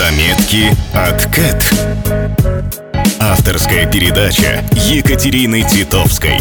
Заметки от Кэт. Авторская передача Екатерины Титовской.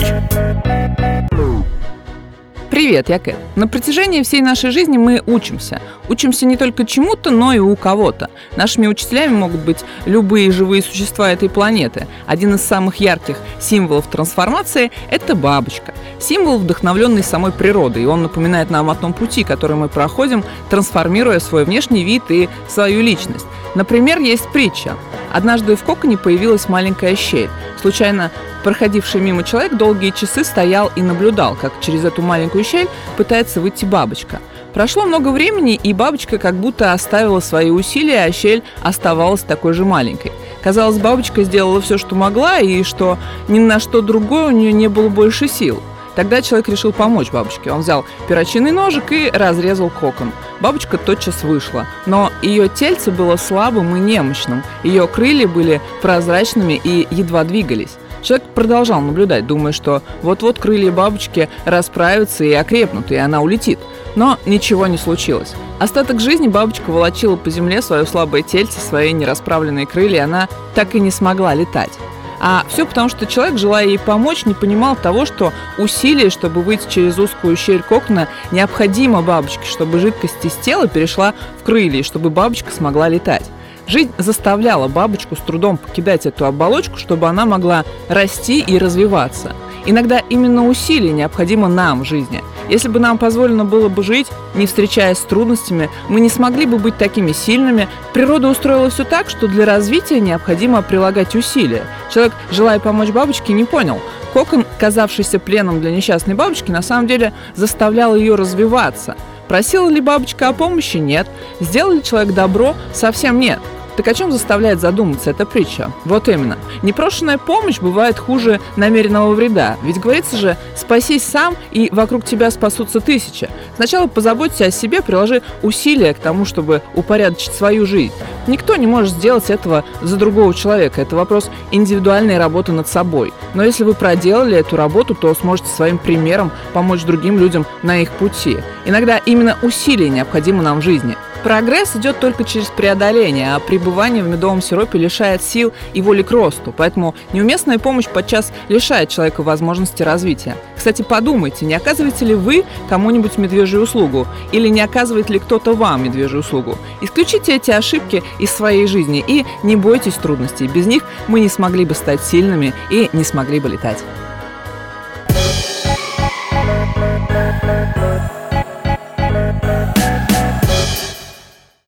Привет, я Кэт. На протяжении всей нашей жизни мы учимся. Учимся не только чему-то, но и у кого-то. Нашими учителями могут быть любые живые существа этой планеты. Один из самых ярких символов трансформации – это бабочка. Символ, вдохновленный самой природой, и он напоминает нам о том пути, который мы проходим, трансформируя свой внешний вид и свою личность. Например, есть притча. Однажды в коконе появилась маленькая щель. Случайно проходивший мимо человек долгие часы стоял и наблюдал, как через эту маленькую щель пытается выйти бабочка. Прошло много времени, и бабочка как будто оставила свои усилия, а щель оставалась такой же маленькой. Казалось, бабочка сделала все, что могла, и что ни на что другое у нее не было больше сил. Тогда человек решил помочь бабочке. Он взял перочинный ножик и разрезал кокон. Бабочка тотчас вышла, но ее тельце было слабым и немощным. Ее крылья были прозрачными и едва двигались. Человек продолжал наблюдать, думая, что вот-вот крылья бабочки расправятся и окрепнут, и она улетит. Но ничего не случилось. Остаток жизни бабочка волочила по земле свое слабое тельце, свои нерасправленные крылья, и она так и не смогла летать. А все потому, что человек, желая ей помочь, не понимал того, что усилие, чтобы выйти через узкую щель кокона, необходимо бабочке, чтобы жидкость из тела перешла в крылья, и чтобы бабочка смогла летать. Жизнь заставляла бабочку с трудом покидать эту оболочку, чтобы она могла расти и развиваться. Иногда именно усилие необходимо нам в жизни. Если бы нам позволено было бы жить, не встречаясь с трудностями, мы не смогли бы быть такими сильными. Природа устроила все так, что для развития необходимо прилагать усилия. Человек, желая помочь бабочке, не понял. Кокон, казавшийся пленом для несчастной бабочки, на самом деле заставлял ее развиваться. Просила ли бабочка о помощи? Нет. Сделал ли человек добро? Совсем нет. Так о чем заставляет задуматься эта притча? Вот именно. Непрошенная помощь бывает хуже намеренного вреда. Ведь говорится же, спасись сам, и вокруг тебя спасутся тысячи. Сначала позаботься о себе, приложи усилия к тому, чтобы упорядочить свою жизнь. Никто не может сделать этого за другого человека. Это вопрос индивидуальной работы над собой. Но если вы проделали эту работу, то сможете своим примером помочь другим людям на их пути. Иногда именно усилия необходимы нам в жизни. Прогресс идет только через преодоление, а пребывание в медовом сиропе лишает сил и воли к росту. Поэтому неуместная помощь подчас лишает человека возможности развития. Кстати, подумайте, не оказываете ли вы кому-нибудь медвежью услугу? Или не оказывает ли кто-то вам медвежью услугу? Исключите эти ошибки из своей жизни и не бойтесь трудностей. Без них мы не смогли бы стать сильными и не смогли бы летать.